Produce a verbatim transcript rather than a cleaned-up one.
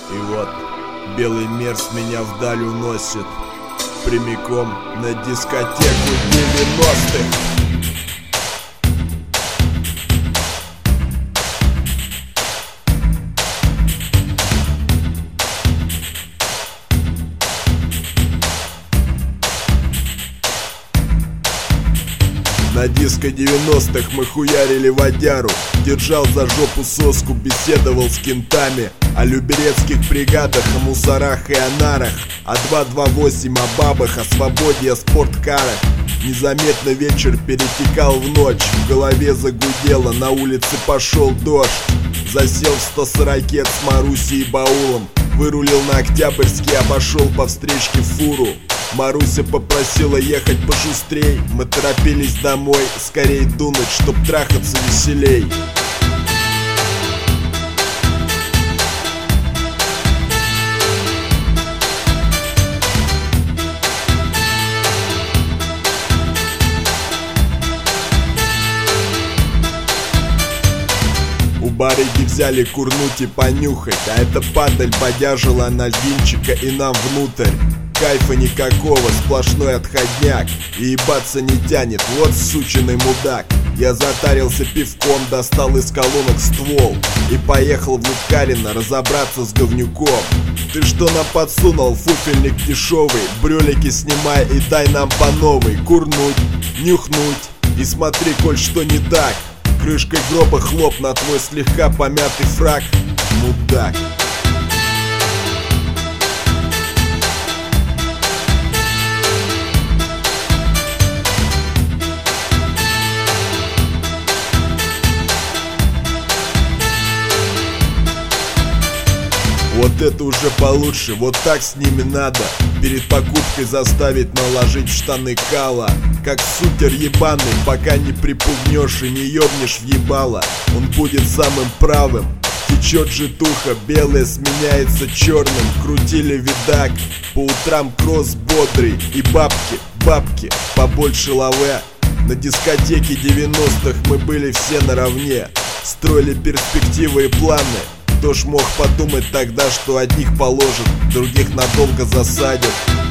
И вот белый мерз меня вдаль уносит прямиком на дискотеку девяностых. На диско девяностых мы хуярили водяру. Держал за жопу соску, беседовал с кентами о люберецких бригадах, о мусорах и о нарах, о два два восемь, о бабах, о свободе, о спорткарах. Незаметно вечер перетекал в ночь, в голове загудело, на улице пошел дождь. Засел в сто сорокет с Марусей и баулом, вырулил на Октябрьский, обошел по встречке фуру. Маруся попросила ехать пошустрей, мы торопились домой, скорей дунуть, чтоб трахаться веселей. У барыги взяли курнуть и понюхать, а эта падаль бодяжила на льдинчика и нам внутрь. Кайфа никакого, сплошной отходняк, и ебаться не тянет, вот сученый мудак. Я затарился пивком, достал из колонок ствол и поехал в Луткарино разобраться с говнюком. Ты что нам подсунул, фуфельник дешевый? Брюлики снимай и дай нам по новой. Курнуть, нюхнуть и смотри, коль что не так. Крышкой гроба хлоп на твой слегка помятый фрак, мудак. Вот это уже получше, вот так с ними надо. Перед покупкой заставить наложить в штаны кала. Как супер ебаный, пока не припугнешь и не ёбнешь в ебало, он будет самым правым. Течет житуха, белое сменяется черным. Крутили видак, по утрам кросс бодрый. И бабки, бабки, побольше лаве. На дискотеке девяностых мы были все наравне. Строили перспективы и планы. Кто ж мог подумать тогда, что одних положат, других надолго засадят.